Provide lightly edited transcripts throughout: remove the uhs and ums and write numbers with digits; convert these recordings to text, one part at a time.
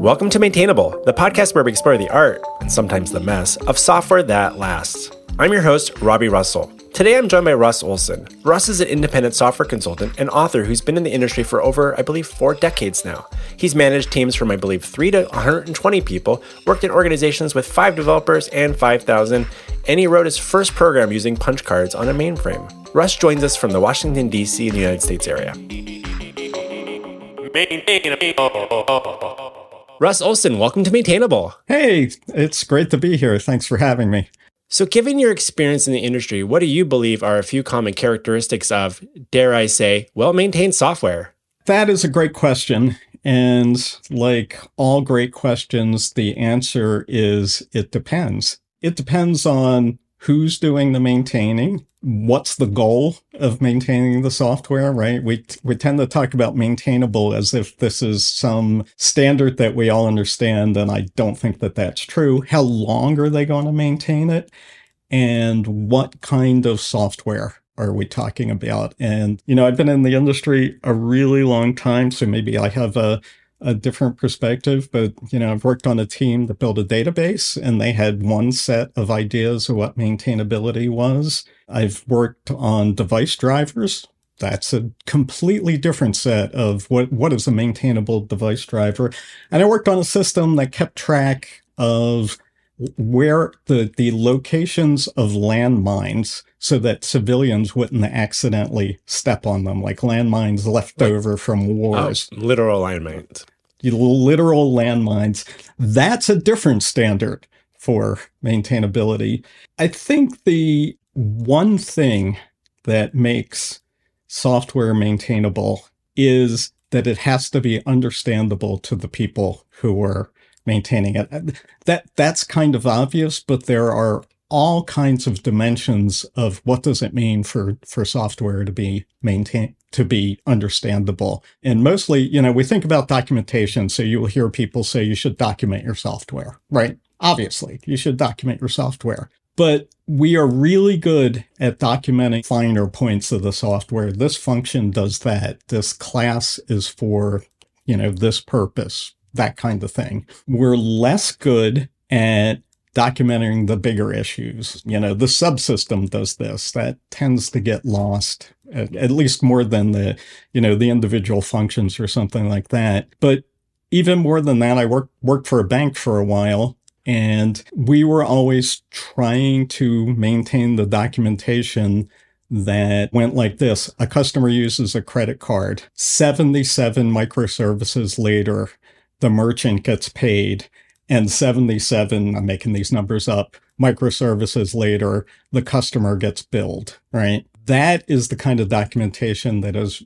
Welcome to Maintainable, the podcast where we explore the art, and sometimes the mess, of software that lasts. I'm your host, Robbie Russell. Today I'm joined by Russ Olson. Russ is an independent software consultant and author who's been in the industry for over, 4 decades now. He's managed teams from, 3 to 120 people, worked in organizations with 5 developers and 5,000, and he wrote his first program using punch cards on a mainframe. Russ joins us from the Washington, D.C. in the United States area. Russ Olson, welcome to Maintainable. Hey, it's great to be here. Thanks for having me. So given your experience in the industry, what do you believe are a few common characteristics of, dare I say, well-maintained software? That is a great question. And like all great questions, the answer is it depends. It depends on who's doing the maintaining, what's the goal of maintaining the software, right? We tend to talk about maintainable as if this is some standard that we all understand, and I don't think that that's true. How long are they going to maintain it? And what kind of software are we talking about? And, I've been in the industry a really long time, so maybe I have a different perspective, but, I've worked on a team that built a database and they had one set of ideas of what maintainability was. I've worked on device drivers. That's a completely different set of what is a maintainable device driver. And I worked on a system that kept track of where the locations of landmines so that civilians wouldn't accidentally step on them, like landmines left over from wars. Literal landmines. Literal landmines. That's a different standard for maintainability. I think the one thing that makes software maintainable is that it has to be understandable to the people who are maintaining it. That's kind of obvious, but there are all kinds of dimensions of what does it mean for software to be maintained, to be understandable. And mostly, we think about documentation. So you will hear people say you should document your software, right? Obviously, you should document your software. But we are really good at documenting finer points of the software. This function does that. This class is for, this purpose, that kind of thing. We're less good at documenting the bigger issues. The subsystem does this. That tends to get lost, at least more than the individual functions or something like that. But even more than that, I worked for a bank for a while, and we were always trying to maintain the documentation that went like this. A customer uses a credit card. 77 microservices later, the merchant gets paid. And 77, I'm making these numbers up, microservices later, the customer gets billed, right? That is the kind of documentation that is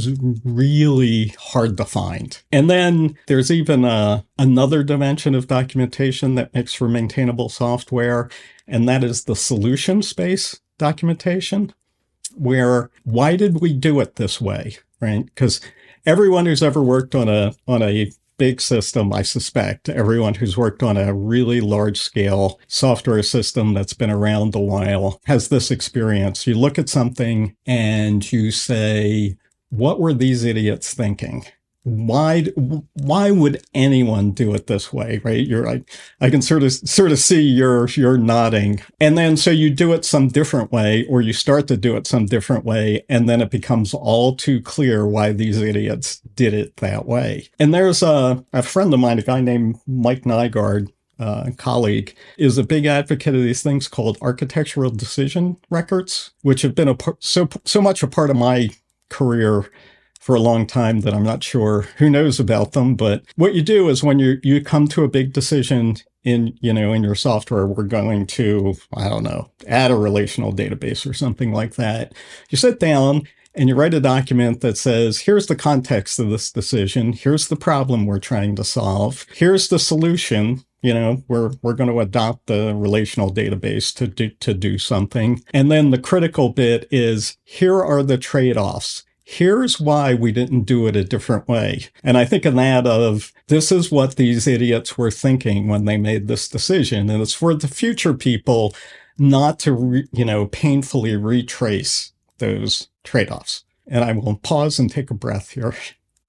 really hard to find. And then there's even another dimension of documentation that makes for maintainable software, and that is the solution space documentation, where why did we do it this way, right? Because everyone who's ever worked on a big system, I suspect, everyone who's worked on a really large-scale software system that's been around a while has this experience. You look at something and you say, what were these idiots thinking? Why would anyone do it this way, right? I can sort of see you're nodding. And then so you do it some different way, or you start to do it some different way, and then it becomes all too clear why these idiots did it that way. And there's a friend of mine, a guy named Mike Nygaard, colleague, is a big advocate of these things called architectural decision records, which have been so much a part of my career for a long time that I'm not sure who knows about them. But what you do is when you come to a big decision in your software, we're going to, add a relational database or something like that. You sit down and you write a document that says, here's the context of this decision. Here's the problem we're trying to solve. Here's the solution. We're going to adopt the relational database to do something. And then the critical bit is, here are the trade-offs. Here's why we didn't do it a different way. And I think of that of, this is what these idiots were thinking when they made this decision. And it's for the future people not to, painfully retrace those trade-offs. And I will pause and take a breath here.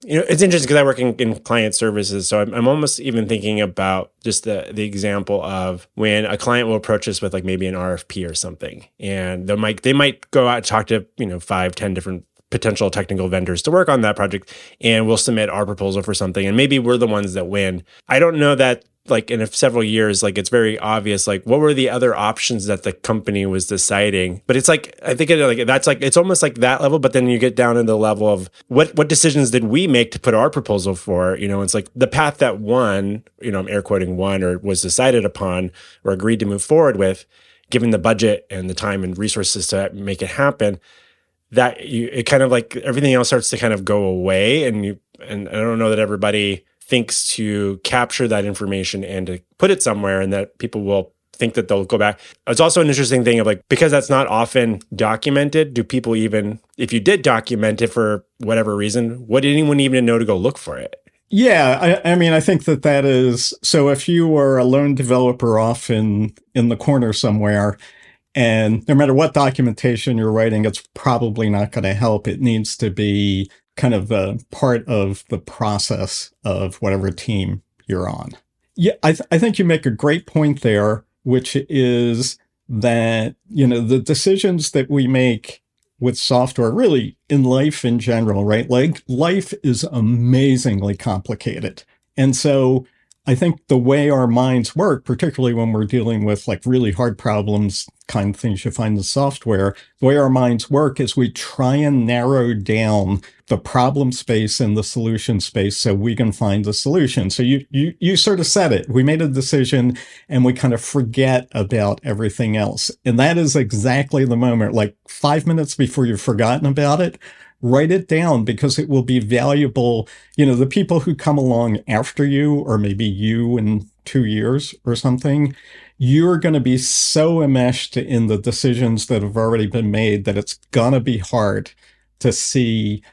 It's interesting because I work in client services, so I'm almost even thinking about just the example of when a client will approach us with like maybe an RFP or something, and they might go out and talk to 5, 10 different potential technical vendors to work on that project, and we'll submit our proposal for something, and maybe we're the ones that win. I don't know that like in several years, like it's very obvious, like what were the other options that the company was deciding. But it's like, I think it's almost like that level, but then you get down to the level of what decisions did we make to put our proposal for, it's like the path that won, I'm air quoting won or was decided upon or agreed to move forward with, given the budget and the time and resources to make it happen, it kind of like everything else starts to kind of go away. And I don't know that everybody thinks to capture that information and to put it somewhere and that people will think that they'll go back. It's also an interesting thing of like, because that's not often documented, do people even, if you did document it for whatever reason, would anyone even know to go look for it? Yeah, I mean, I think that is, so if you are a lone developer off in the corner somewhere, and no matter what documentation you're writing, it's probably not going to help. It needs to be kind of a part of the process of whatever team you're on. Yeah, I think you make a great point there, which is that, the decisions that we make with software, really in life in general, right? Like life is amazingly complicated. And so I think the way our minds work, particularly when we're dealing with like really hard problems, kind of things you find in software, the way our minds work is we try and narrow down the problem space and the solution space so we can find the solution. So you sort of said it. We made a decision and we kind of forget about everything else. And that is exactly the moment, like 5 minutes before you've forgotten about it, write it down because it will be valuable. The people who come along after you, or maybe you in 2 years or something, you're going to be so enmeshed in the decisions that have already been made that it's going to be hard to see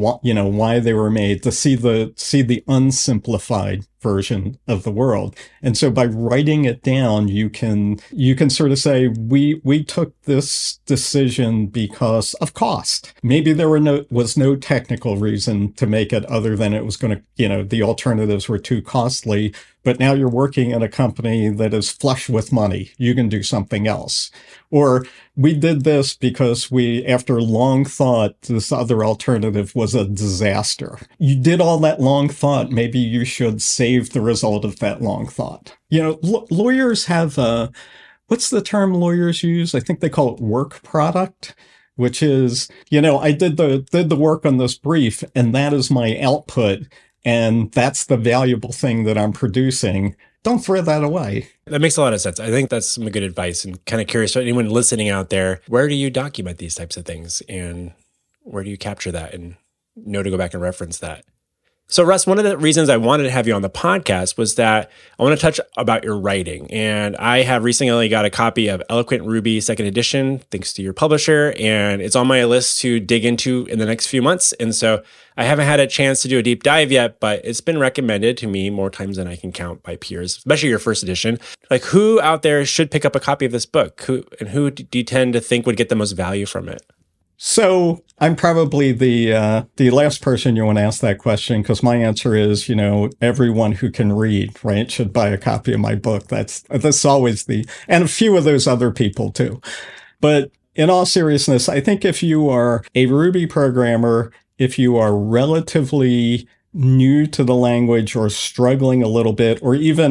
why they were made, to see the unsimplified version of the world. And so by writing it down, you can sort of say, we took this decision because of cost. Maybe there was no technical reason to make it other than it was going to, the alternatives were too costly. But now you're working in a company that is flush with money. You can do something else. Or we did this because after long thought, this other alternative was a disaster. You did all that long thought. Maybe you should save the result of that long thought. Lawyers have what's the term lawyers use? I think they call it work product, which is, I did the work on this brief and that is my output. And that's the valuable thing that I'm producing. Don't throw that away. That makes a lot of sense. I think that's some good advice, and kind of curious for anyone listening out there, where do you document these types of things and where do you capture that and know to go back and reference that? So Russ, one of the reasons I wanted to have you on the podcast was that I want to touch about your writing. And I have recently got a copy of Eloquent Ruby 2nd edition, thanks to your publisher. And it's on my list to dig into in the next few months. And so I haven't had a chance to do a deep dive yet, but it's been recommended to me more times than I can count by peers, especially your 1st edition. Like, who out there should pick up a copy of this book? Who do you tend to think would get the most value from it? So I'm probably the last person you want to ask that question, because my answer is, everyone who can read, right, should buy a copy of my book. That's always and a few of those other people too. But in all seriousness, I think if you are a Ruby programmer, if you are relatively new to the language or struggling a little bit, or even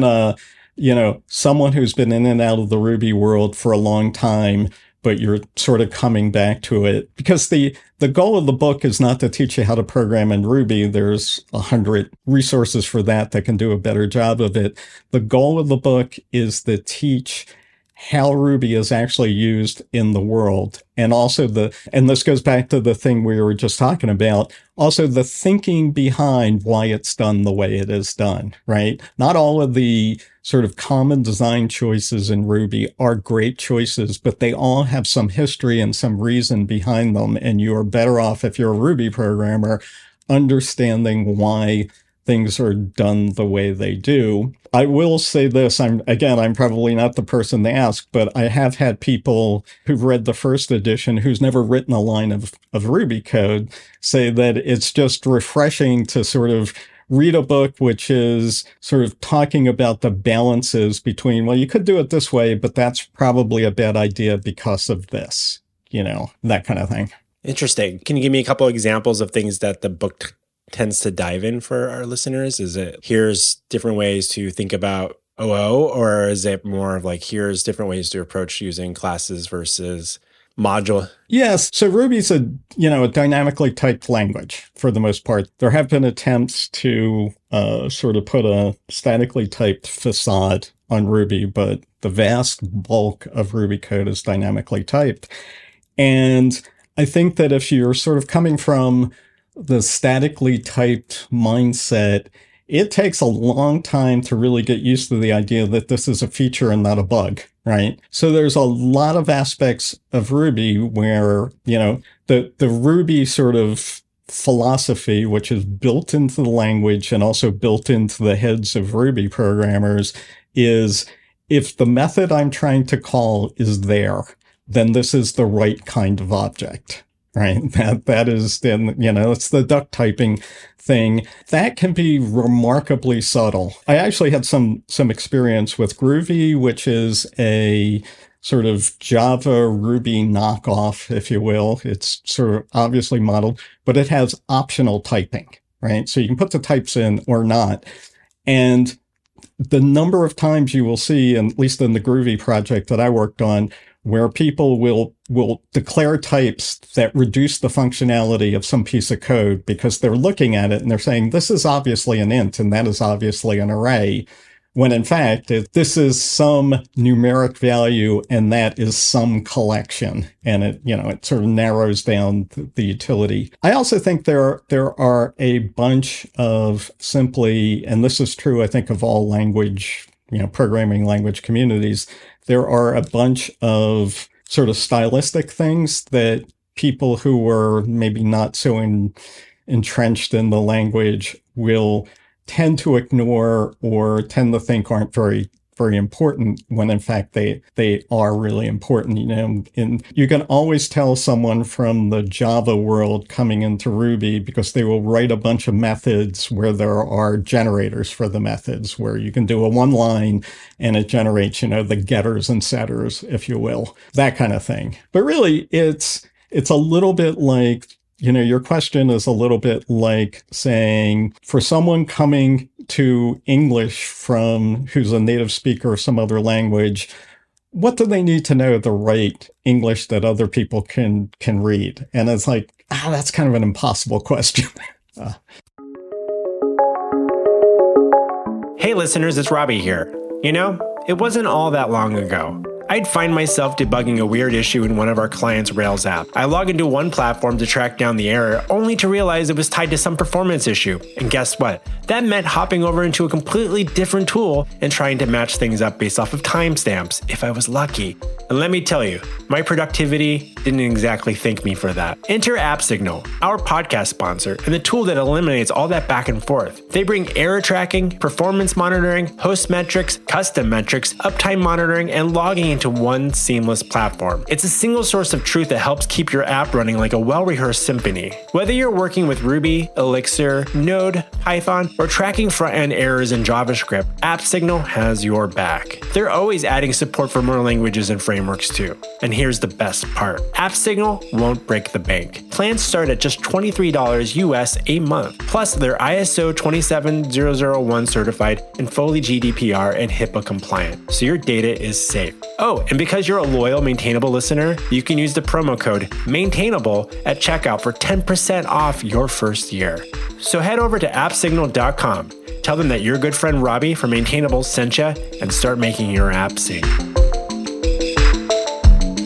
someone who's been in and out of the Ruby world for a long time, but you're sort of coming back to it, because the goal of the book is not to teach you how to program in Ruby. There's 100 resources for that can do a better job of it. The goal of the book is to teach how Ruby is actually used in the world. And also and this goes back to the thing we were just talking about, also the thinking behind why it's done the way it is done, right? Not all of the sort of common design choices in Ruby are great choices, but they all have some history and some reason behind them. And you are better off, if you're a Ruby programmer, understanding why things are done the way they do. I will say this, I'm probably not the person to ask, but I have had people who've read the first edition who's never written a line of Ruby code say that it's just refreshing to sort of read a book which is sort of talking about the balances between, well, you could do it this way, but that's probably a bad idea because of this, that kind of thing. Interesting. Can you give me a couple of examples of things that the book tends to dive in for our listeners? Is it here's different ways to think about OO, or is it more of like here's different ways to approach using classes versus module? Yes. So Ruby's a dynamically typed language for the most part. There have been attempts to sort of put a statically typed facade on Ruby, but the vast bulk of Ruby code is dynamically typed. And I think that if you're sort of coming from the statically typed mindset, it takes a long time to really get used to the idea that this is a feature and not a bug, right? So there's a lot of aspects of Ruby where, the Ruby sort of philosophy, which is built into the language and also built into the heads of Ruby programmers, is if the method I'm trying to call is there, then this is the right kind of object, right? That is then, it's the duck typing thing. That can be remarkably subtle. I actually had some experience with Groovy, which is a sort of Java Ruby knockoff, if you will. It's sort of obviously modeled, but it has optional typing, right? So you can put the types in or not. And the number of times you will see, at least in the Groovy project that I worked on, where people will declare types that reduce the functionality of some piece of code because they're looking at it and they're saying, this is obviously an int and that is obviously an array, when in fact, this is some numeric value and that is some collection. And it sort of narrows down the utility. I also think there are a bunch of simply, and this is true, I think, of all language, programming language communities, there are a bunch of sort of stylistic things that people who were maybe not so entrenched in the language will tend to ignore or tend to think aren't very, very important when in fact they are really important. And you can always tell someone from the Java world coming into Ruby because they will write a bunch of methods where there are generators for the methods, where you can do a one line and it generates, the getters and setters, if you will, that kind of thing. But really, it's a little bit like, your question is a little bit like saying, for someone coming to English who's a native speaker of some other language, what do they need to know the right English that other people can read? And it's like, that's kind of an impossible question. Hey listeners, it's Robbie here. It wasn't all that long ago I'd find myself debugging a weird issue in one of our clients' Rails app. I log into one platform to track down the error, only to realize it was tied to some performance issue. And guess what? That meant hopping over into a completely different tool and trying to match things up based off of timestamps, if I was lucky. And let me tell you, my productivity didn't exactly thank me for that. Enter AppSignal, our podcast sponsor, and the tool that eliminates all that back and forth. They bring error tracking, performance monitoring, host metrics, custom metrics, uptime monitoring, and logging into one seamless platform. It's a single source of truth that helps keep your app running like a well-rehearsed symphony. Whether you're working with Ruby, Elixir, Node, Python, or tracking front-end errors in JavaScript, AppSignal has your back. They're always adding support for more languages and frameworks too. And here's the best part. AppSignal won't break the bank. Plans start at just $23 US a month. Plus, they're ISO 27001 certified and fully GDPR and HIPAA compliant, so your data is safe. Oh, and because you're a loyal Maintainable listener, you can use the promo code Maintainable at checkout for 10% off your first year. So head over to appsignal.com, tell them that your good friend Robbie from Maintainable sent you, and start making your app sing.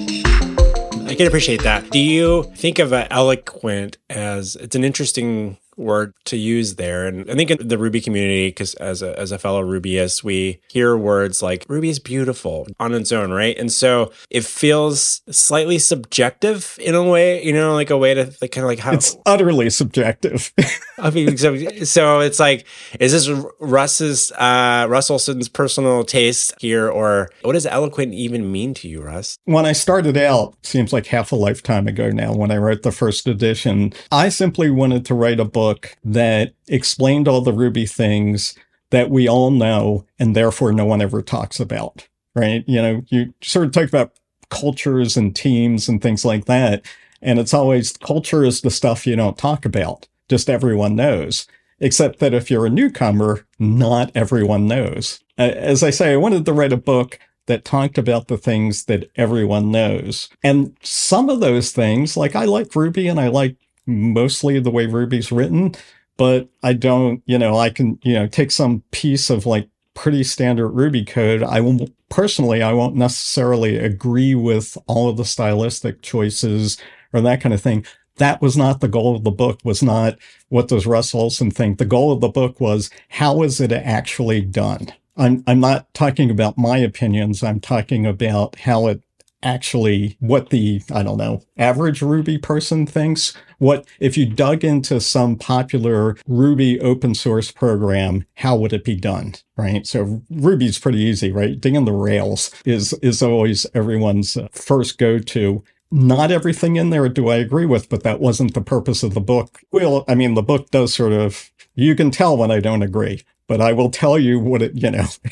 I can appreciate that. Do you think of Eloquent as, it's an interesting word to use there. And I think in the Ruby community, because as a fellow Rubyist, we hear words like Ruby is beautiful on its own, right? And so it feels slightly subjective in a way, like a way to like, kind of like how it's utterly subjective. I mean, so it's like, is this Russ Olson's personal taste here, or what does eloquent even mean to you, Russ? When I started out, seems like half a lifetime ago now, when I wrote the first edition, I simply wanted to write a book that explained all the Ruby things that we all know and therefore no one ever talks about, right? You sort of talk about cultures and teams and things like that. And it's always culture is the stuff you don't talk about. Just everyone knows. Except that if you're a newcomer, not everyone knows. As I say, I wanted to write a book that talked about the things that everyone knows. And some of those things, like I like Ruby and I like mostly the way Ruby's written, but I don't, I can, take some piece of like pretty standard Ruby code. I won't necessarily agree with all of the stylistic choices or that kind of thing. That was not the goal of the book, was not what does Russ Olson think. The goal of the book was how is it actually done? I'm not talking about my opinions. I'm talking about how it actually, what the, average Ruby person thinks. What, if you dug into some popular Ruby open source program, how would it be done, right? So Ruby's pretty easy, right? Digging the Rails is always everyone's first go-to. Not everything in there do I agree with, but that wasn't the purpose of the book. Well, the book does sort of, you can tell when I don't agree, but I will tell you what it,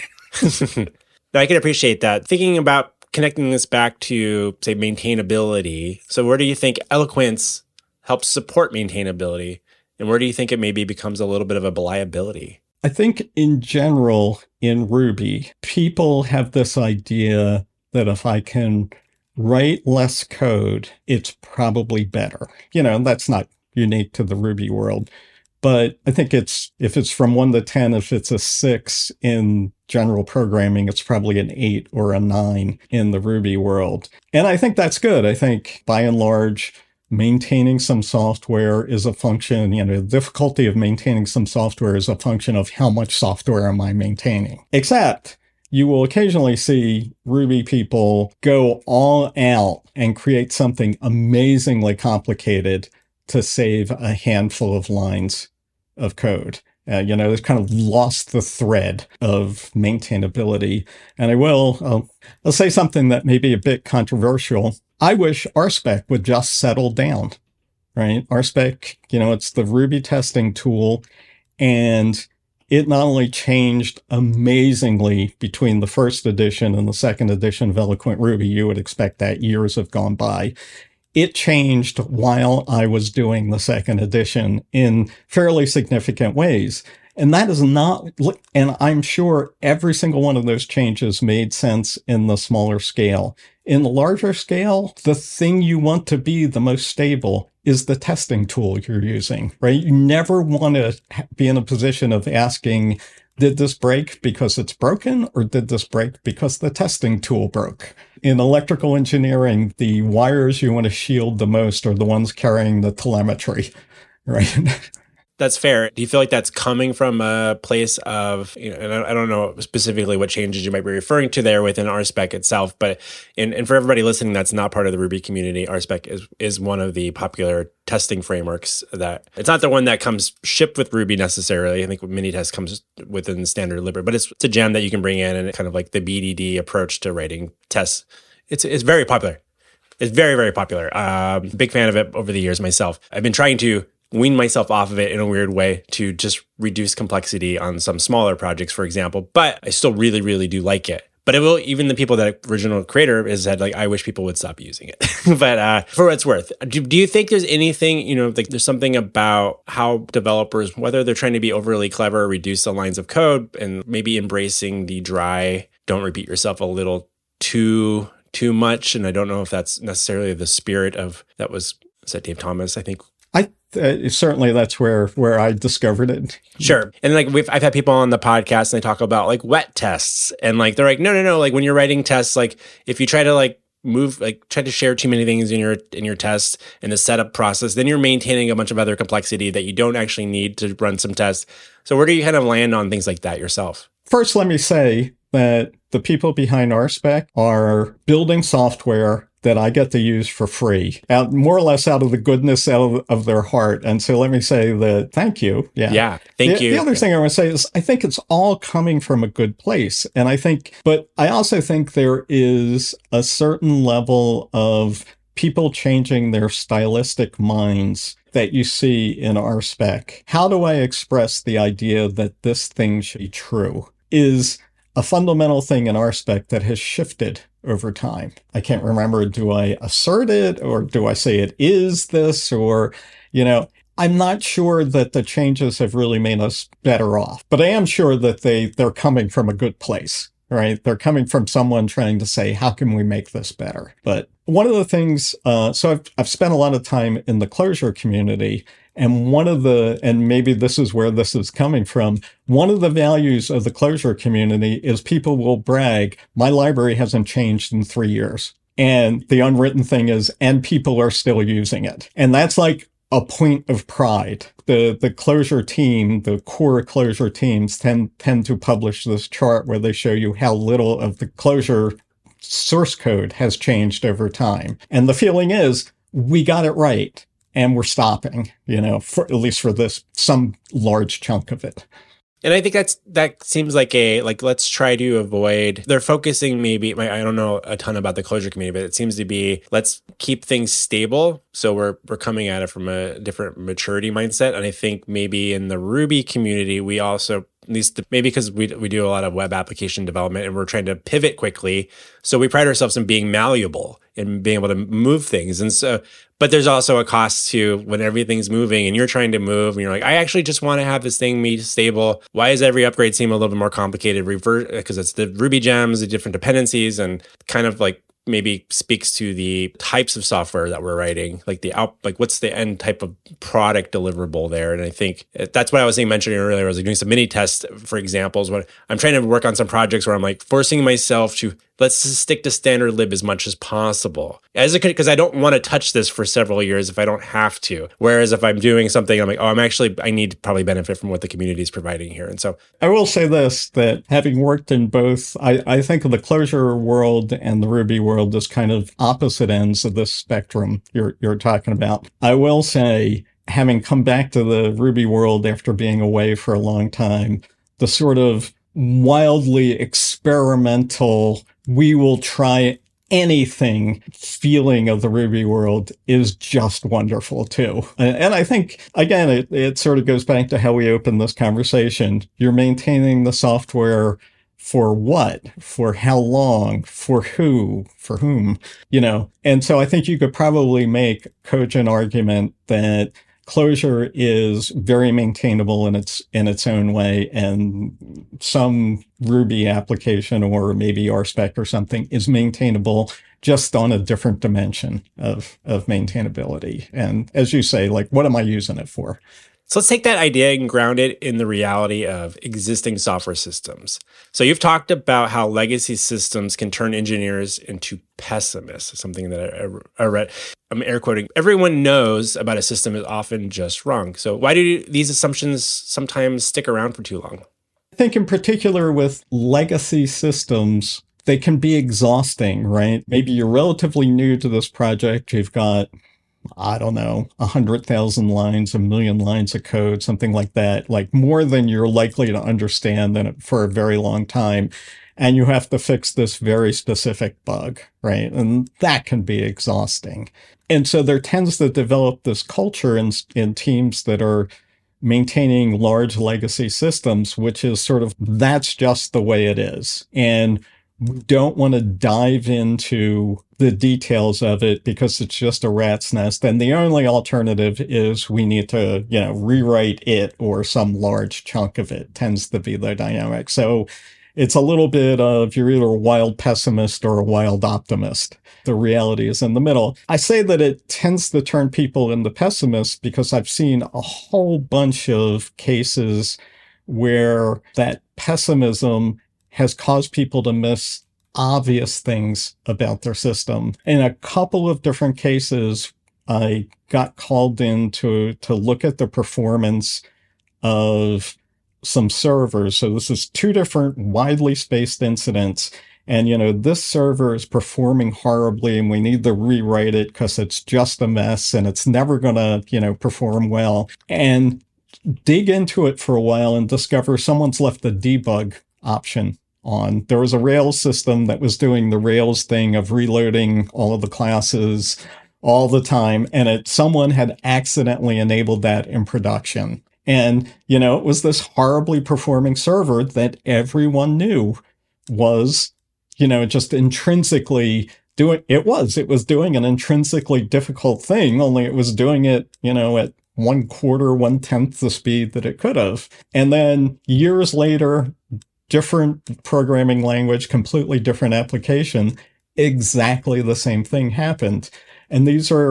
I can appreciate that. Thinking about connecting this back to, say, maintainability. So where do you think eloquence helps support maintainability? And where do you think it maybe becomes a little bit of a liability? I think in general, in Ruby, people have this idea that if I can write less code, it's probably better. That's not unique to the Ruby world. But I think if it's from 1 to 10, if it's a 6 in general programming, it's probably an 8 or a 9 in the Ruby world. And I think that's good. I think by and large, maintaining some software is a function, the difficulty of maintaining some software is a function of how much software am I maintaining. Except you will occasionally see Ruby people go all out and create something amazingly complicated to save a handful of lines of code. They've kind of lost the thread of maintainability. And I'll say something that may be a bit controversial. I wish RSpec would just settle down, right? RSpec, it's the Ruby testing tool, and it not only changed amazingly between the first edition and the second edition of Eloquent Ruby, you would expect that years have gone by. It changed while I was doing the second edition in fairly significant ways. And that is not, and I'm sure every single one of those changes made sense in the smaller scale. In the larger scale, the thing you want to be the most stable is the testing tool you're using, right? You never want to be in a position of asking, did this break because it's broken, or did this break because the testing tool broke? In electrical engineering, the wires you want to shield the most are the ones carrying the telemetry, right? That's fair. Do you feel like that's coming from a place of, and I don't know specifically what changes you might be referring to there within RSpec itself, but and for everybody listening that's not part of the Ruby community, RSpec is one of the popular testing frameworks that, it's not the one that comes shipped with Ruby necessarily. I think Minitest comes within standard lib, but it's a gem that you can bring in, and kind of like the BDD approach to writing tests. It's very popular. It's very, very popular. Big fan of it over the years myself. I've been trying to wean myself off of it in a weird way to just reduce complexity on some smaller projects, for example. But I still really, really do like it. But it will, even the people that original creator has said, like, I wish people would stop using it. But for what it's worth, do you think there's anything, like there's something about how developers, whether they're trying to be overly clever or reduce the lines of code, and maybe embracing the dry, don't repeat yourself a little too much? And I don't know if that's necessarily the spirit of, is that Dave Thomas, I think? Certainly that's where I discovered it. Sure. And like I've had people on the podcast and they talk about like wet tests, and like they're like, no, like when you're writing tests, like if you try to like try to share too many things in your test and the setup process, then you're maintaining a bunch of other complexity that you don't actually need to run some tests. So where do you kind of land on things like that yourself? First, let me say that the people behind RSpec are building software that I get to use for free, more or less out of the goodness of their heart. And so let me say that thank you. Yeah, thank you. The other thing I want to say is I think it's all coming from a good place. And but I also think there is a certain level of people changing their stylistic minds that you see in RSpec. How do I express the idea that this thing should be true is a fundamental thing in RSpec that has shifted over time. I can't remember, do I assert it or do I say it is this or, I'm not sure that the changes have really made us better off, but I am sure that they're coming from a good place, right? They're coming from someone trying to say, how can we make this better? But one of the things, so I've spent a lot of time in the Clojure community, and and maybe this is where this is coming from, one of the values of the Clojure community is people will brag, my library hasn't changed in 3 years. And the unwritten thing is, and people are still using it. And that's like a point of pride. The Clojure team, the core Clojure teams tend to publish this chart where they show you how little of the Clojure source code has changed over time. And the feeling is, we got it right. And we're stopping, at least for some large chunk of it. And I think that seems like let's try to avoid, they're focusing maybe, I don't know a ton about the Clojure community, but it seems to be, let's keep things stable. So we're coming at it from a different maturity mindset. And I think maybe in the Ruby community, we also, at least maybe because we do a lot of web application development and we're trying to pivot quickly. So we pride ourselves in being malleable and being able to move things. And so, but there's also a cost to when everything's moving and you're trying to move and you're like, I actually just want to have this thing be stable. Why does every upgrade seem a little bit more complicated? Because it's the Ruby gems, the different dependencies, and kind of like maybe speaks to the types of software that we're writing, like what's the end type of product deliverable there. And I think that's what I was mentioning earlier. I was doing some mini tests for examples when I'm trying to work on some projects where I'm like forcing myself to let's just stick to standard lib as much as possible. Because I don't want to touch this for several years if I don't have to. Whereas if I'm doing something, I'm like, I need to probably benefit from what the community is providing here. And so I will say this, that having worked in both, I think of the Clojure world and the Ruby world as kind of opposite ends of this spectrum you're talking about. I will say, having come back to the Ruby world after being away for a long time, the sort of wildly experimental, we will try anything feeling of the Ruby world is just wonderful too. And I think, again, it sort of goes back to how we opened this conversation. You're maintaining the software for what? For how long? For who? For whom? And so I think you could probably make a cogent argument that Clojure is very maintainable in its own way, and some Ruby application or maybe RSpec or something is maintainable just on a different dimension of maintainability. And as you say, like, what am I using it for? So let's take that idea and ground it in the reality of existing software systems. So you've talked about how legacy systems can turn engineers into pessimists, something that I read. I'm air quoting. Everyone knows about a system is often just wrong. So why do these assumptions sometimes stick around for too long? I think in particular with legacy systems, they can be exhausting, right? Maybe you're relatively new to this project. You've got, 100,000 lines, 1 million lines of code, something like that, like more than you're likely to understand for a very long time. And you have to fix this very specific bug, right? And that can be exhausting. And so there tends to develop this culture in teams that are maintaining large legacy systems, which is sort of, that's just the way it is. And we don't want to dive into the details of it because it's just a rat's nest. And the only alternative is we need to, rewrite it, or some large chunk of it tends to be the dynamic. So it's a little bit of, you're either a wild pessimist or a wild optimist. The reality is in the middle. I say that it tends to turn people into pessimists because I've seen a whole bunch of cases where that pessimism has caused people to miss obvious things about their system. In a couple of different cases, I got called in to look at the performance of some servers. So this is two different widely spaced incidents. And, this server is performing horribly and we need to rewrite it because it's just a mess and it's never going to, perform well. And dig into it for a while and discover someone's left the debug option on. There was a Rails system that was doing the Rails thing of reloading all of the classes all the time. And someone had accidentally enabled that in production. And, it was this horribly performing server that everyone knew was, just intrinsically it was doing an intrinsically difficult thing, only it was doing it, at 1/4, 1/10 the speed that it could have. And then years later, different programming language, completely different application, exactly the same thing happened. And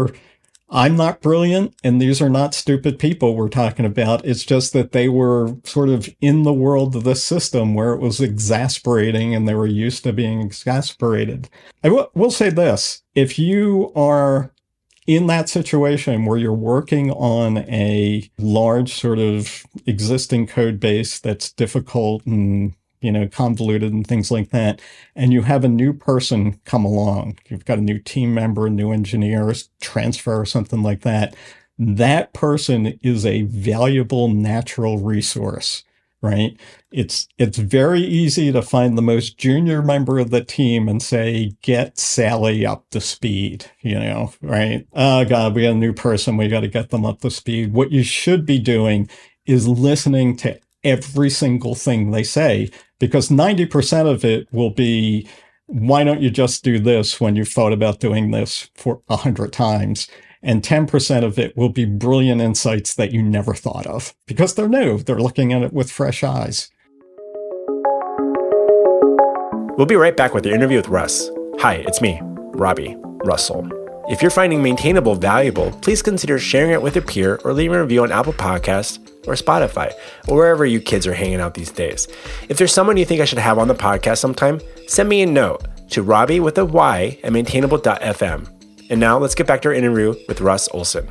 I'm not brilliant, and these are not stupid people we're talking about. It's just that they were sort of in the world of this system where it was exasperating and they were used to being exasperated. I will say this. If you are in that situation where you're working on a large sort of existing code base that's difficult and convoluted and things like that, and you have a new person come along, you've got a new team member, a new engineer, transfer or something like that, that person is a valuable natural resource, right? It's very easy to find the most junior member of the team and say, get Sally up to speed, right? Oh God, we got a new person. We got to get them up to speed. What you should be doing is listening to every single thing they say, because 90% of it will be, why don't you just do this when you've thought about doing this for 100 times? And 10% of it will be brilliant insights that you never thought of because they're new. They're looking at it with fresh eyes. We'll be right back with the interview with Russ. Hi, it's me, Robbie Russell. If you're finding Maintainable valuable, please consider sharing it with a peer or leaving a review on Apple Podcasts or Spotify, or wherever you kids are hanging out these days. If there's someone you think I should have on the podcast sometime, send me a note to Robbie with a Y at maintainable.fm. And now let's get back to our interview with Russ Olson.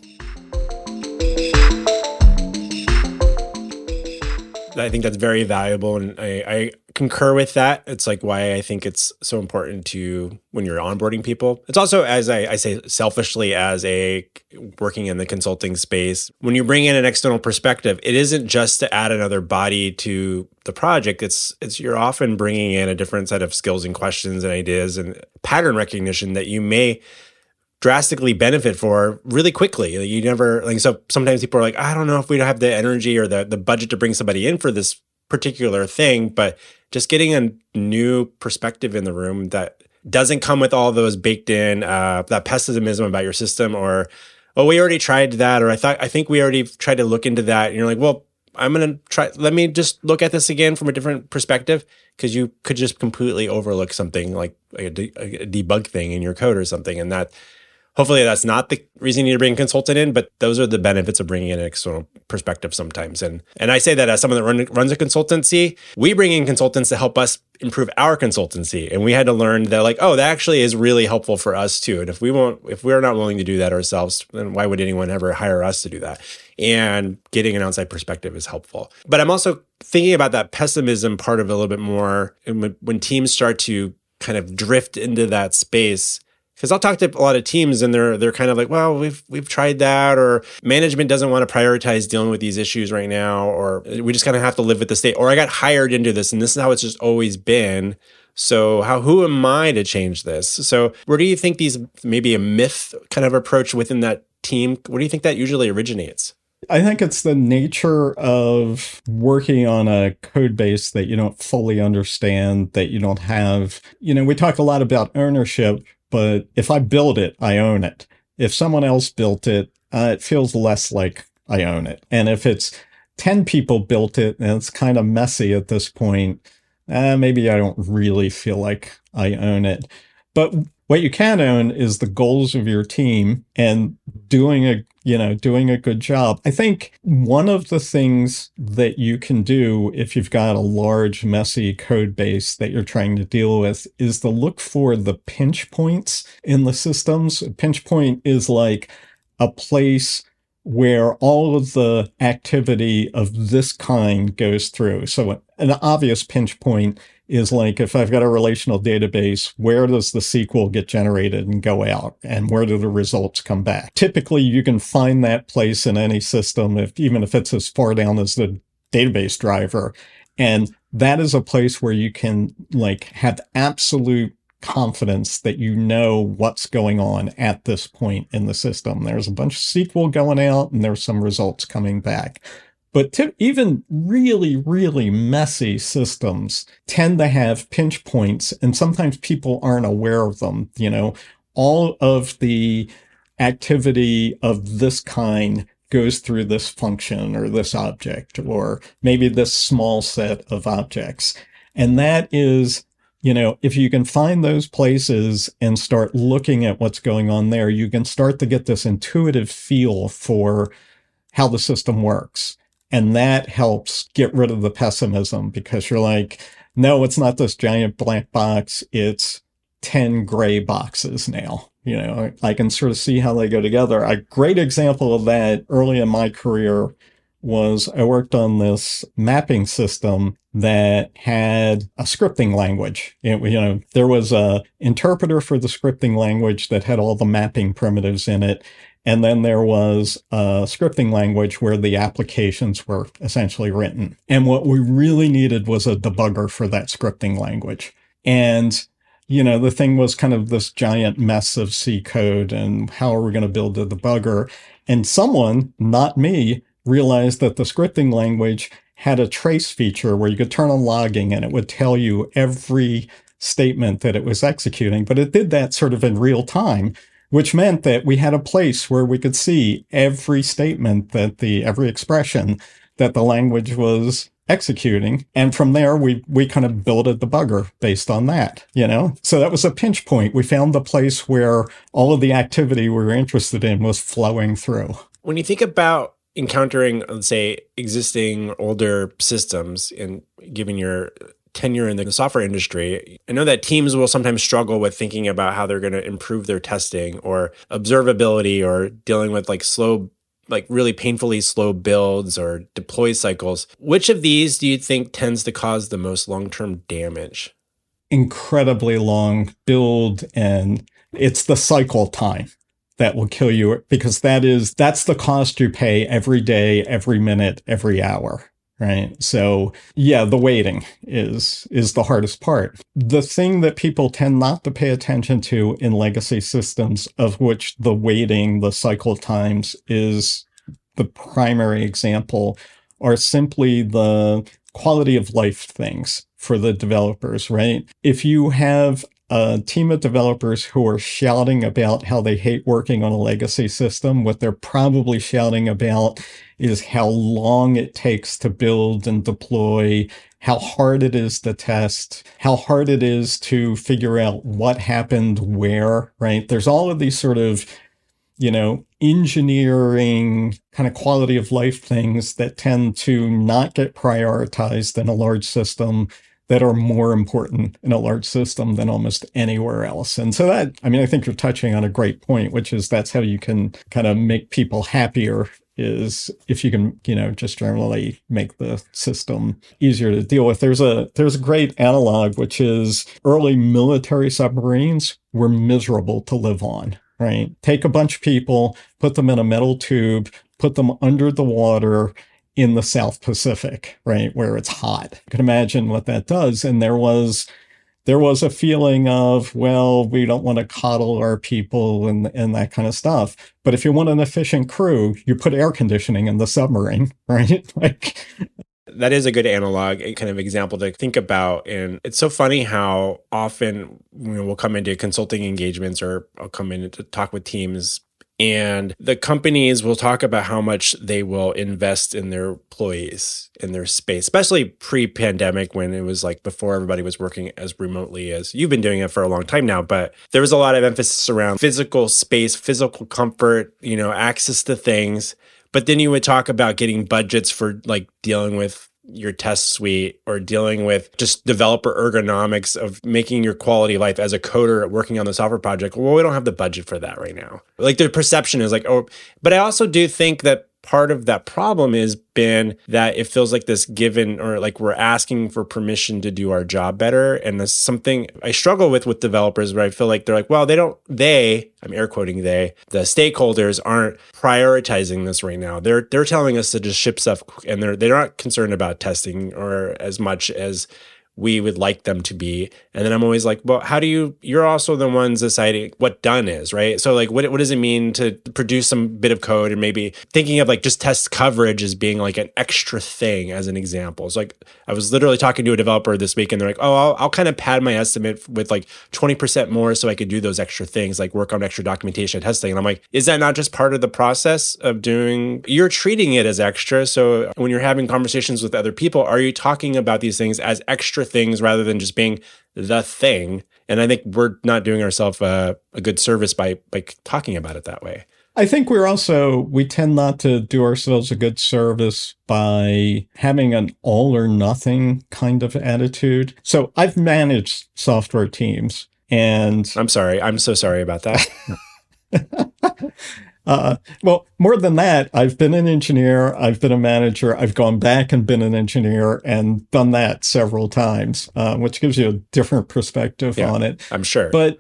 I think that's very valuable, and I concur with that. It's like why I think it's so important to, when you're onboarding people. It's also, as I say selfishly, as a working in the consulting space, when you bring in an external perspective, it isn't just to add another body to the project. It's you're often bringing in a different set of skills and questions and ideas and pattern recognition that you may drastically benefit for really quickly. You never, so sometimes people are like, I don't know if we don't have the energy or the budget to bring somebody in for this particular thing, but just getting a new perspective in the room that doesn't come with all those baked in, that pessimism about your system, or, oh, we already tried that, or I think we already tried to look into that. And you're like, well, I'm going to try, let me just look at this again from a different perspective, because you could just completely overlook something like a debug thing in your code or something. And that, hopefully that's not the reason you need to bring a consultant in, but those are the benefits of bringing in an external perspective sometimes. And I say that as someone that runs a consultancy, we bring in consultants to help us improve our consultancy. And we had to learn that, like, oh, that actually is really helpful for us too. And if we're not willing to do that ourselves, then why would anyone ever hire us to do that? And getting an outside perspective is helpful. But I'm also thinking about that pessimism part of it a little bit more. And when teams start to kind of drift into that space, because I'll talk to a lot of teams and they're kind of like, well, we've tried that, or management doesn't want to prioritize dealing with these issues right now, or we just kind of have to live with the state, or I got hired into this and this is how it's just always been. So who am I to change this? So where do you think these, maybe a myth kind of approach within that team, where do you think that usually originates? I think it's the nature of working on a code base that you don't fully understand, that you don't have, we talk a lot about ownership. But if I build it, I own it. If someone else built it, it feels less like I own it. And if it's 10 people built it and it's kind of messy at this point, maybe I don't really feel like I own it. But What you can own is the goals of your team and doing a good job. I think one of the things that you can do if you've got a large, messy code base that you're trying to deal with is to look for the pinch points in the systems. A pinch point is like a place where all of the activity of this kind goes through. So an obvious pinch point is like if I've got a relational database, where does the SQL get generated and go out? And where do the results come back? Typically, you can find that place in any system, even if it's as far down as the database driver. And that is a place where you can like have absolute confidence that you know what's going on at this point in the system. There's a bunch of SQL going out and there's some results coming back. But even really, really messy systems tend to have pinch points, and sometimes people aren't aware of them. All of the activity of this kind goes through this function or this object, or maybe this small set of objects. And that is, if you can find those places and start looking at what's going on there, you can start to get this intuitive feel for how the system works. And that helps get rid of the pessimism because you're like, no, it's not this giant black box. It's 10 gray boxes now. I can sort of see how they go together. A great example of that early in my career was I worked on this mapping system that had a scripting language. There was a interpreter for the scripting language that had all the mapping primitives in it. And then there was a scripting language where the applications were essentially written. And what we really needed was a debugger for that scripting language. And, the thing was kind of this giant mess of C code and how are we going to build a debugger? And someone, not me, realized that the scripting language had a trace feature where you could turn on logging and it would tell you every statement that it was executing. But it did that sort of in real time, which meant that we had a place where we could see every statement every expression that the language was executing. And from there, we kind of built a debugger based on that, So that was a pinch point. We found the place where all of the activity we were interested in was flowing through. When you think about encountering, let's say, existing older systems and given your tenure in the software industry, I know that teams will sometimes struggle with thinking about how they're going to improve their testing or observability or dealing with really painfully slow builds or deploy cycles. Which of these do you think tends to cause the most long-term damage? Incredibly long build, and it's the cycle time that will kill you because that's the cost you pay every day, every minute, every hour. Right. So yeah, the waiting is the hardest part. The thing that people tend not to pay attention to in legacy systems, of which the waiting, the cycle times is the primary example, are simply the quality of life things for the developers, right? If you have a team of developers who are shouting about how they hate working on a legacy system, what they're probably shouting about is how long it takes to build and deploy, how hard it is to test, how hard it is to figure out what happened where, right? There's all of these sort of, engineering kind of quality of life things that tend to not get prioritized in a large system that are more important in a large system than almost anywhere else. And so I think you're touching on a great point, which is that's how you can kind of make people happier, is if you can, just generally make the system easier to deal with. There's a great analog, which is early military submarines were miserable to live on, right? Take a bunch of people, put them in a metal tube, put them under the water in the South Pacific, right, where it's hot. You can imagine what that does. And there was a feeling of, well, we don't want to coddle our people and that kind of stuff. But if you want an efficient crew, you put air conditioning in the submarine, right? That is a good analog, a kind of example to think about. And it's so funny how often we'll come into consulting engagements or I'll come in to talk with teams And the companies will talk about how much they will invest in their employees, in their space, especially pre-pandemic when it was like before everybody was working as remotely as you've been doing it for a long time now. But there was a lot of emphasis around physical space, physical comfort, access to things. But then you would talk about getting budgets for like dealing with your test suite or dealing with just developer ergonomics of making your quality of life as a coder working on the software project. Well, we don't have the budget for that right now. Like the perception is like, oh, but I also do think that part of that problem has been that it feels like this given or like we're asking for permission to do our job better. And that's something I struggle with developers where I feel like they're like, well, I'm air quoting the stakeholders aren't prioritizing this right now. They're telling us to just ship stuff and they're not concerned about testing or as much as we would like them to be. And then I'm always like, well, you're also the ones deciding what done is, right? So like, what does it mean to produce some bit of code and maybe thinking of like just test coverage as being like an extra thing as an example. It's like, I was literally talking to a developer this week and they're like, oh, I'll kind of pad my estimate with like 20% more so I could do those extra things, like work on extra documentation and testing. And I'm like, is that not just part of the process of you're treating it as extra. So when you're having conversations with other people, are you talking about these things as extra things rather than just being the thing? And I think we're not doing ourselves a good service by talking about it that way. I think we tend not to do ourselves a good service by having an all or nothing kind of attitude. So I've managed software teams and I'm sorry. I'm so sorry about that. Well, more than that, I've been an engineer, I've been a manager, I've gone back and been an engineer and done that several times, which gives you a different perspective on it. I'm sure. But,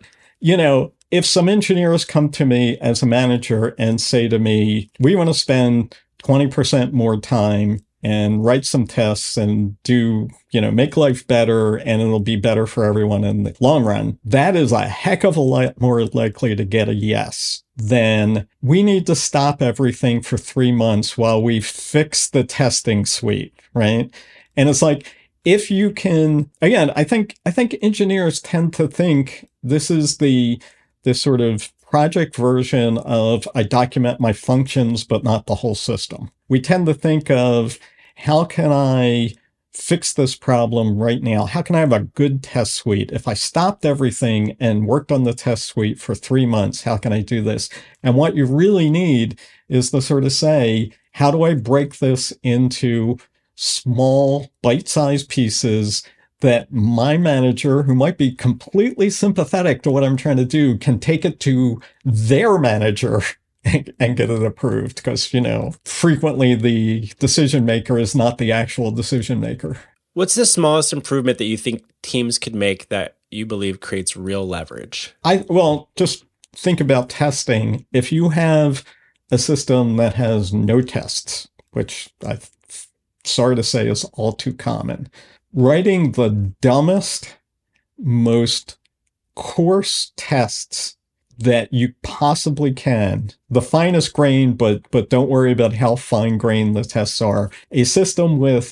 if some engineers come to me as a manager and say to me, we want to spend 20% more time and write some tests and do, make life better and it'll be better for everyone in the long run, that is a heck of a lot more likely to get a yes than we need to stop everything for 3 months while we fix the testing suite, right? And it's like, if you can, again, I think engineers tend to think this is this sort of project version of I document my functions, but not the whole system. We tend to think of how can I fix this problem right now? How can I have a good test suite? If I stopped everything and worked on the test suite for 3 months, how can I do this? And what you really need is to sort of say, how do I break this into small bite-sized pieces that my manager, who might be completely sympathetic to what I'm trying to do, can take it to their manager and get it approved. Because, frequently the decision maker is not the actual decision maker. What's the smallest improvement that you think teams could make that you believe creates real leverage? Just think about testing. If you have a system that has no tests, which I'm sorry to say is all too common, writing the dumbest, most coarse tests that you possibly can, the finest grain, but don't worry about how fine grained the tests are. A system with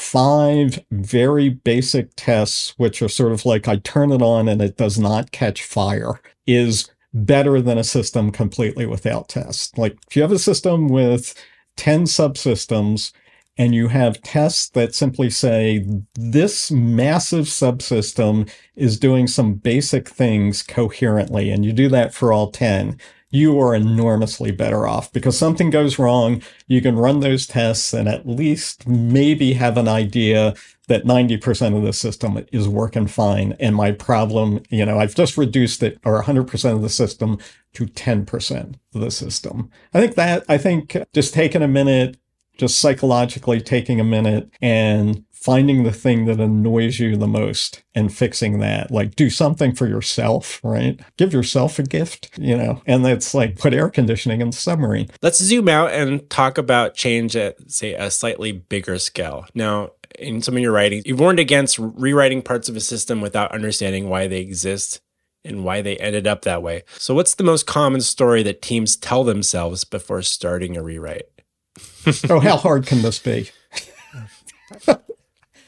5 very basic tests, which are sort of like I turn it on and it does not catch fire, is better than a system completely without tests. Like if you have a system with 10 subsystems, and you have tests that simply say, this massive subsystem is doing some basic things coherently, and you do that for all 10, you are enormously better off because something goes wrong. You can run those tests and at least maybe have an idea that 90% of the system is working fine. And my problem, I've just reduced it, or 100% of the system, to 10% of the system. I think just taking a minute, just psychologically taking a minute and finding the thing that annoys you the most and fixing that, like do something for yourself, right? Give yourself a gift, and that's like put air conditioning in the submarine. Let's zoom out and talk about change at, say, a slightly bigger scale. Now, in some of your writing, you've warned against rewriting parts of a system without understanding why they exist and why they ended up that way. So what's the most common story that teams tell themselves before starting a rewrite? Oh, how hard can this be?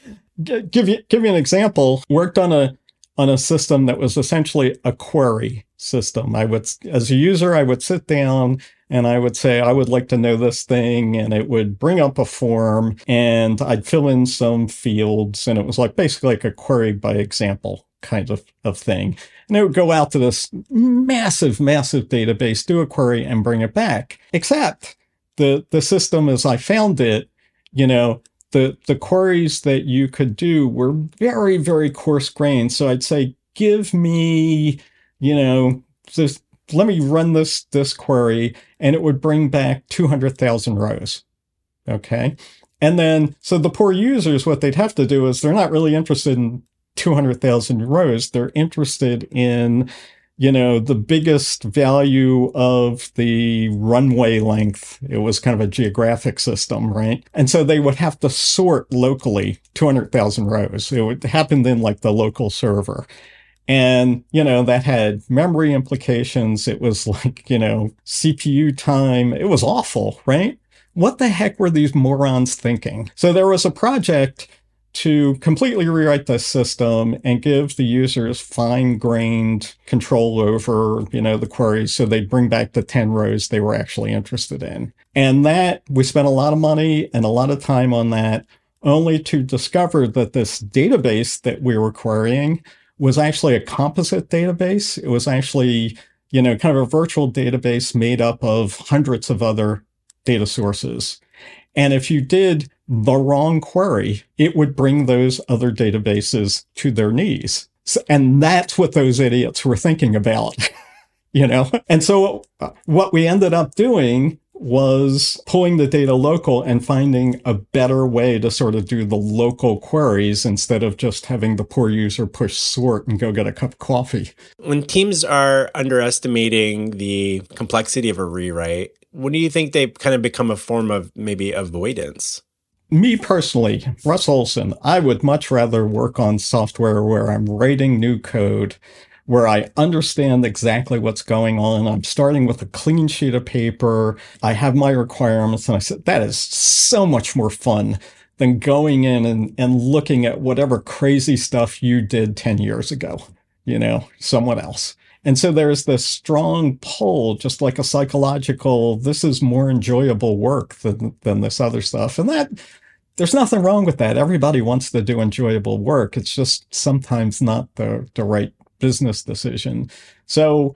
Give you an example. Worked on a system that was essentially a query. system. As a user, I would sit down and I would say, I would like to know this thing. And it would bring up a form and I'd fill in some fields. And it was like basically like a query by example kind of thing. And it would go out to this massive, massive database, do a query and bring it back. Except the system as I found it, the queries that you could do were very, very coarse grained. So I'd say, give me, just let me run this query, and it would bring back 200,000 rows. Okay. And then, so the poor users, what they'd have to do is they're not really interested in 200,000 rows. They're interested in, the biggest value of the runway length. It was kind of a geographic system, right? And so they would have to sort locally 200,000 rows. It would happen in like the local server. And, that had memory implications. It was like, CPU time. It was awful, right? What the heck were these morons thinking? So there was a project to completely rewrite this system and give the users fine-grained control over, the queries so they'd bring back the 10 rows they were actually interested in. And that, we spent a lot of money and a lot of time on that, only to discover that this database that we were querying was actually a composite database. It was actually, kind of a virtual database made up of hundreds of other data sources. And if you did the wrong query, it would bring those other databases to their knees. And that's what those idiots were thinking about, And so what we ended up doing was pulling the data local and finding a better way to sort of do the local queries instead of just having the poor user push sort and go get a cup of coffee. When teams are underestimating the complexity of a rewrite, when do you think they kind of become a form of maybe avoidance? Me personally, Russ Olson, I would much rather work on software where I'm writing new code, where I understand exactly what's going on. I'm starting with a clean sheet of paper. I have my requirements. And I said, that is so much more fun than going in and looking at whatever crazy stuff you did 10 years ago, someone else. And so there's this strong pull, just like a psychological, this is more enjoyable work than this other stuff. And that there's nothing wrong with that. Everybody wants to do enjoyable work. It's just sometimes not the right business decision. So,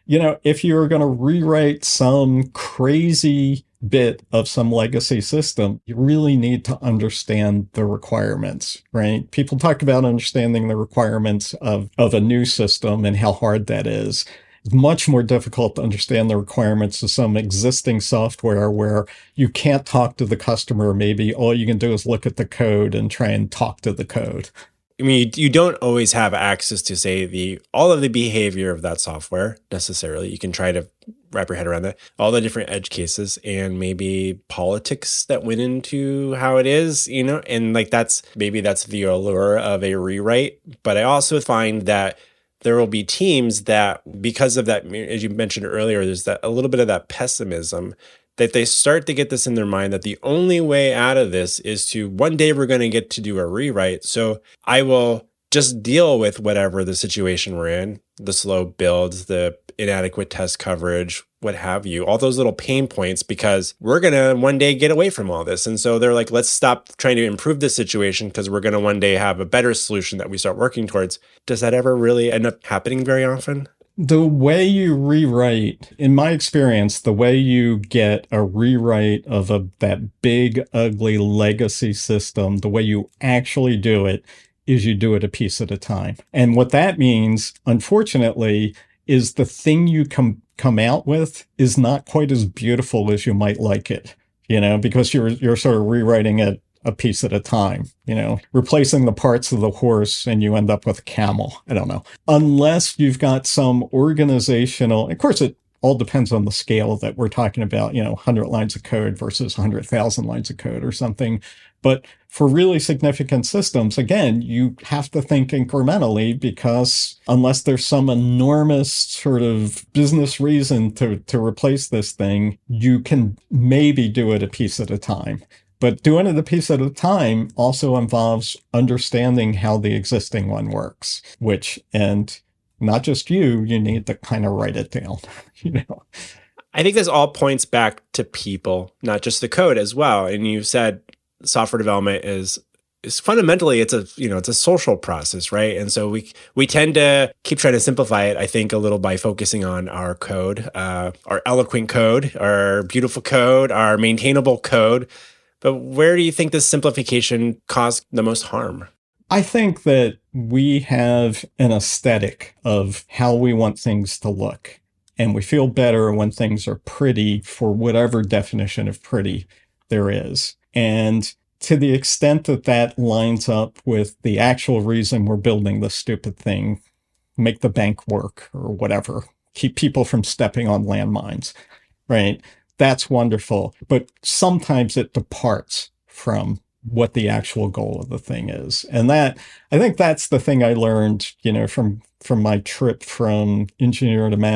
if you're going to rewrite some crazy bit of some legacy system, you really need to understand the requirements, right? People talk about understanding the requirements of a new system and how hard that is. It's much more difficult to understand the requirements of some existing software where you can't talk to the customer. Maybe all you can do is look at the code and try and talk to the code. I mean, you don't always have access to, say, all of the behavior of that software necessarily. You can try to wrap your head around that, all the different edge cases and maybe politics that went into how it is, and like that's the allure of a rewrite. But I also find that there will be teams that, because of that, as you mentioned earlier, there's a little bit of that pessimism, that they start to get this in their mind that the only way out of this is to, one day we're going to get to do a rewrite. So I will just deal with whatever the situation we're in, the slow builds, the inadequate test coverage, what have you, all those little pain points, because we're going to one day get away from all this. And so they're like, let's stop trying to improve this situation because we're going to one day have a better solution that we start working towards. Does that ever really end up happening very often? The way you rewrite, in my experience, the way you get a rewrite of that big, ugly legacy system, the way you actually do it is you do it a piece at a time. And what that means, unfortunately, is the thing you come out with is not quite as beautiful as you might like it, because you're sort of rewriting it a piece at a time, replacing the parts of the horse and you end up with a camel. I don't know. Unless you've got some organizational, of course, it all depends on the scale that we're talking about, 100 lines of code versus 100,000 lines of code or something. But for really significant systems, again, you have to think incrementally, because unless there's some enormous sort of business reason to replace this thing, you can maybe do it a piece at a time. But doing it a piece at a time also involves understanding how the existing one works, and not just you need to kind of write it down, you know. I think this all points back to people, not just the code as well. And you said software development is fundamentally it's a social process, right? And so we tend to keep trying to simplify it, I think, a little by focusing on our code, our eloquent code, our beautiful code, our maintainable code. But where do you think this simplification caused the most harm? I think that we have an aesthetic of how we want things to look. And we feel better when things are pretty for whatever definition of pretty there is. And to the extent that that lines up with the actual reason we're building the stupid thing, make the bank work or whatever, keep people from stepping on landmines, right? That's wonderful. But sometimes it departs from what the actual goal of the thing is. And that, I think that's the thing I learned, from my trip from engineer to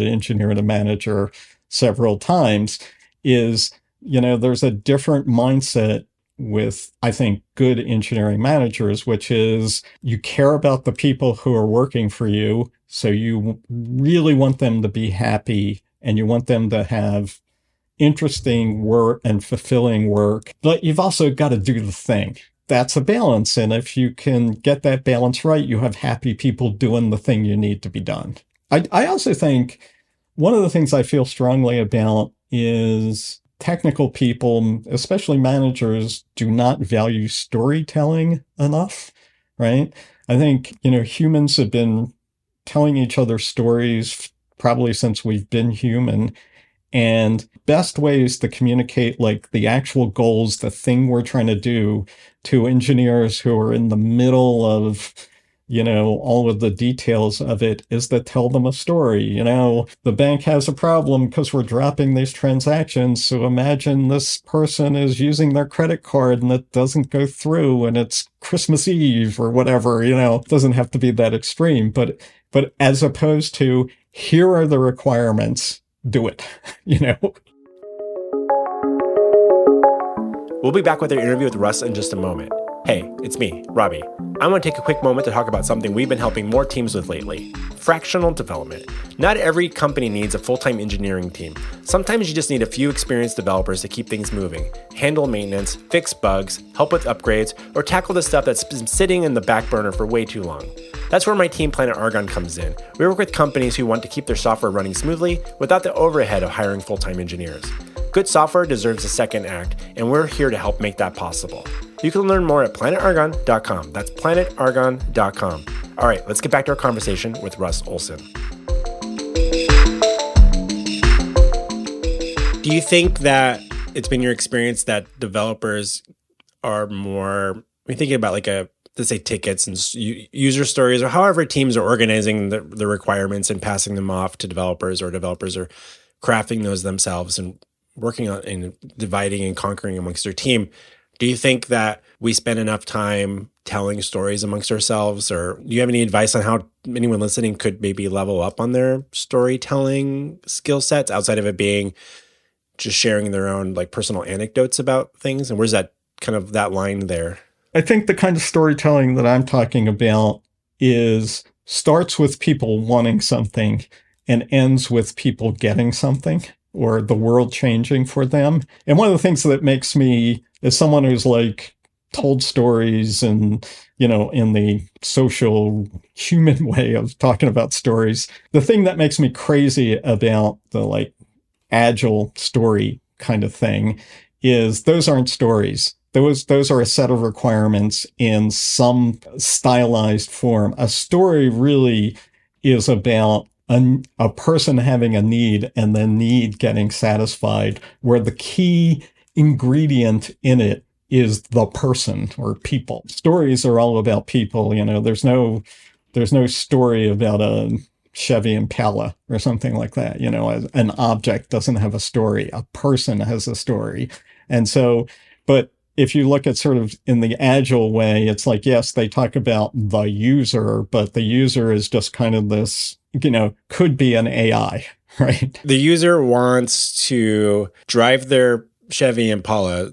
manager several times is, there's a different mindset with, I think, good engineering managers, which is you care about the people who are working for you. So you really want them to be happy and you want them to have interesting work and fulfilling work, but you've also got to do the thing. That's a balance. And if you can get that balance right, you have happy people doing the thing you need to be done. I also think one of the things I feel strongly about is technical people, especially managers, do not value storytelling enough, right? I think, humans have been telling each other stories probably since we've been human. And best ways to communicate like the actual goals, the thing we're trying to do to engineers who are in the middle of, all of the details of it is to tell them a story. The bank has a problem because we're dropping these transactions. So imagine this person is using their credit card and it doesn't go through and it's Christmas Eve or whatever, it doesn't have to be that extreme. But as opposed to here are the requirements, do it, We'll be back with our interview with Russ in just a moment. Hey, it's me, Robbie. I want to take a quick moment to talk about something we've been helping more teams with lately: fractional development. Not every company needs a full-time engineering team. Sometimes you just need a few experienced developers to keep things moving, handle maintenance, fix bugs, help with upgrades, or tackle the stuff that's been sitting in the back burner for way too long. That's where my team Planet Argon comes in. We work with companies who want to keep their software running smoothly without the overhead of hiring full-time engineers. Good software deserves a second act, and we're here to help make that possible. You can learn more at planetargon.com. That's planetargon.com. All right, let's get back to our conversation with Russ Olson. Do you think that it's been your experience that developers are more, we're thinking about like let's say tickets and user stories, or however teams are organizing the requirements and passing them off to developers, or developers are crafting those themselves and working on and dividing and conquering amongst their team? Do you think that we spend enough time telling stories amongst ourselves, or do you have any advice on how anyone listening could maybe level up on their storytelling skill sets outside of it being just sharing their own like personal anecdotes about things? And where's that kind of that line there? I think the kind of storytelling that I'm talking about starts with people wanting something and ends with people getting something or the world changing for them. And one of the things that makes me, as someone who's like told stories and, in the social human way of talking about stories, the thing that makes me crazy about the like agile story kind of thing is those aren't stories. Those are a set of requirements in some stylized form. A story really is about a person having a need and the need getting satisfied, where the key ingredient in it is the person or people. Stories are all about people. There's no story about a Chevy Impala or something like that. An object doesn't have a story. A person has a story. And so, but if you look at sort of in the agile way, it's like, yes, they talk about the user, but the user is just kind of this, could be an AI, right? The user wants to drive their Chevy Impala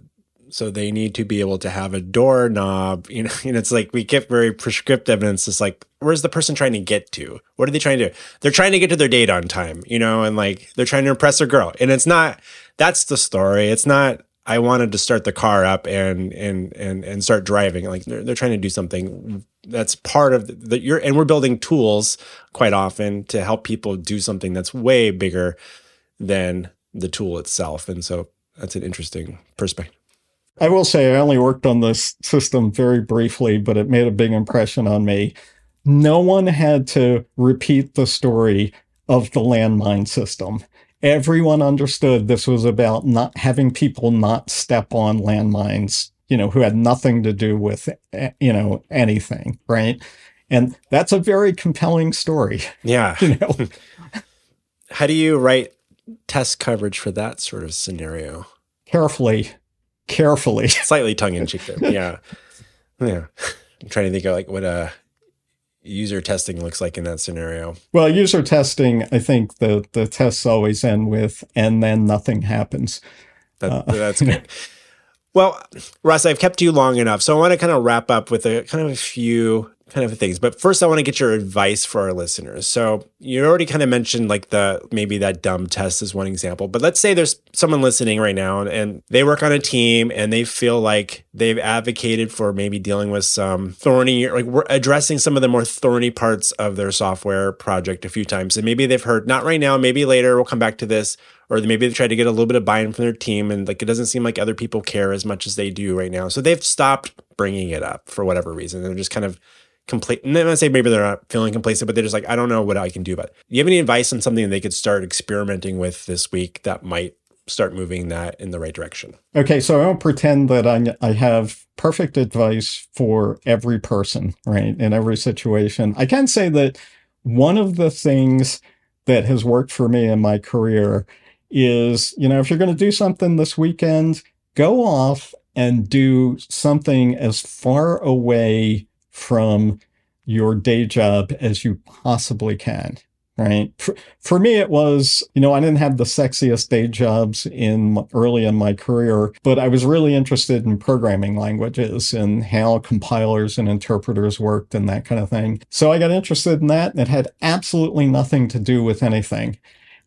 So they need to be able to have a doorknob, and it's like we get very prescriptive, and it's just like, where's the person trying to get to? What are they trying to do? They're trying to get to their date on time, and like they're trying to impress a girl. And it's not, that's the story. It's not, I wanted to start the car up and start driving. Like they're trying to do something that's part of and we're building tools quite often to help people do something that's way bigger than the tool itself. And so that's an interesting perspective. I will say I only worked on this system very briefly, but it made a big impression on me. No one had to repeat the story of the landmine system. Everyone understood this was about not having people not step on landmines, who had nothing to do with, anything, right? And that's a very compelling story. Yeah. How do you write test coverage for that sort of scenario? Carefully. Slightly tongue-in-cheek there. Yeah. I'm trying to think of like what a user testing looks like in that scenario. Well, user testing, I think the tests always end with, and then nothing happens. That's good. Well, Russ, I've kept you long enough, so I want to kind of wrap up with a few things. But first, I want to get your advice for our listeners. So you already kind of mentioned like maybe that dumb test is one example. But let's say there's someone listening right now and they work on a team and they feel like they've advocated for maybe dealing with some thorny, like we're addressing some of the more thorny parts of their software project a few times. And maybe they've heard, not right now, maybe later, we'll come back to this. Or maybe they've tried to get a little bit of buy-in from their team and like it doesn't seem like other people care as much as they do right now. So they've stopped bringing it up for whatever reason. They're just kind of complete. And then I say maybe they're not feeling complacent, but they're just like, I don't know what I can do about it. Do you have any advice on something they could start experimenting with this week that might start moving that in the right direction? Okay, so I won't pretend that I have perfect advice for every person, right, in every situation. I can say that one of the things that has worked for me in my career is, if you're going to do something this weekend, go off and do something as far away from your day job as you possibly can, right? For me, it was, I didn't have the sexiest day jobs early in my career, but I was really interested in programming languages and how compilers and interpreters worked and that kind of thing. So I got interested in that, and it had absolutely nothing to do with anything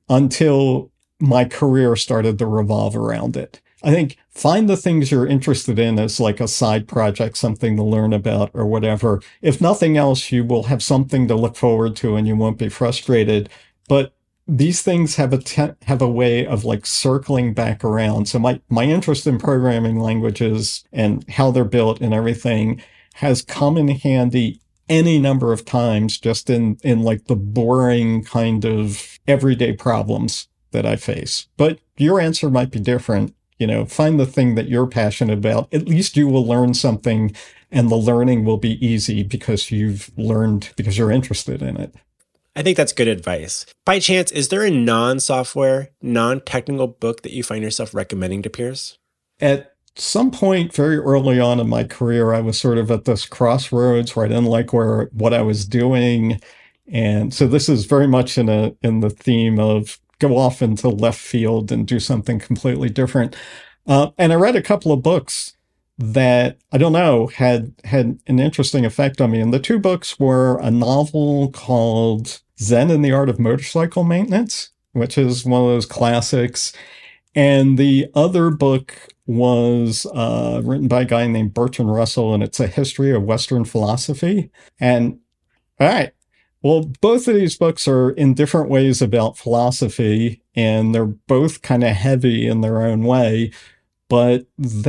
until my career started to revolve around it. I think find the things you're interested in as like a side project, something to learn about or whatever. If nothing else, you will have something to look forward to and you won't be frustrated. But these things have a way of like circling back around. So my interest in programming languages and how they're built and everything has come in handy any number of times just in like the boring kind of everyday problems that I face. But your answer might be different. Find the thing that you're passionate about. At least you will learn something, and the learning will be easy because you've learned because you're interested in it. I think that's good advice. By chance, is there a non-software, non-technical book that you find yourself recommending to peers? At some point very early on in my career, I was sort of at this crossroads where I didn't like what I was doing. And so this is very much in the theme of go off into left field and do something completely different. And I read a couple of books that, I don't know, had an interesting effect on me. And the two books were a novel called Zen and the Art of Motorcycle Maintenance, which is one of those classics. And the other book was written by a guy named Bertrand Russell, and it's a history of Western philosophy. And all right, well, both of these books are in different ways about philosophy, and they're both kind of heavy in their own way, but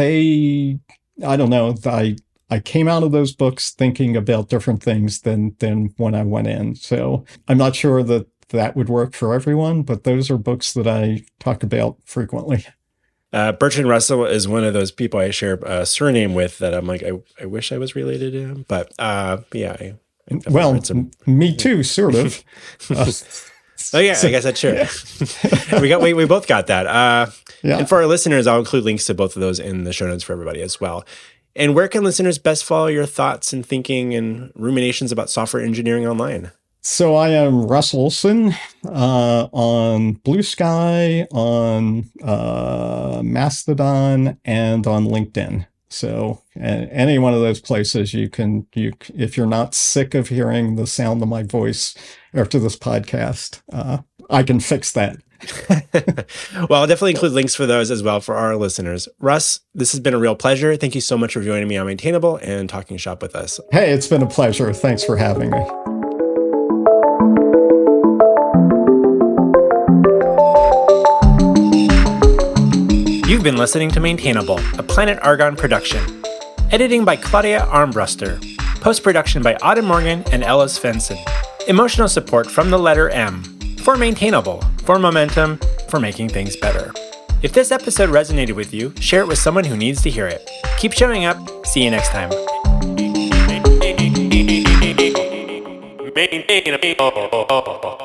I don't know, I came out of those books thinking about different things than when I went in. So I'm not sure that would work for everyone, but those are books that I talk about frequently. Bertrand Russell is one of those people I share a surname with that I'm like, I wish I was related to him, but yeah. Well, me too, sort of. Oh yeah, I guess that's true. We both got that. Yeah. And for our listeners, I'll include links to both of those in the show notes for everybody as well. And where can listeners best follow your thoughts and thinking and ruminations about software engineering online? So I am Russ Olson on Blue Sky, on Mastodon, and on LinkedIn. So any one of those places if you're not sick of hearing the sound of my voice after this podcast, I can fix that. Well, I'll definitely include links for those as well for our listeners. Russ, this has been a real pleasure. Thank you so much for joining me on Maintainable and talking shop with us. Hey, it's been a pleasure. Thanks for having me. You've been listening to Maintainable, a Planet Argon production. Editing by Claudia Armbruster. Post-production by Autumn Morgan and Ellis Fenson. Emotional support from the letter M. For Maintainable, for momentum, for making things better. If this episode resonated with you, share it with someone who needs to hear it. Keep showing up. See you next time. Maintainable.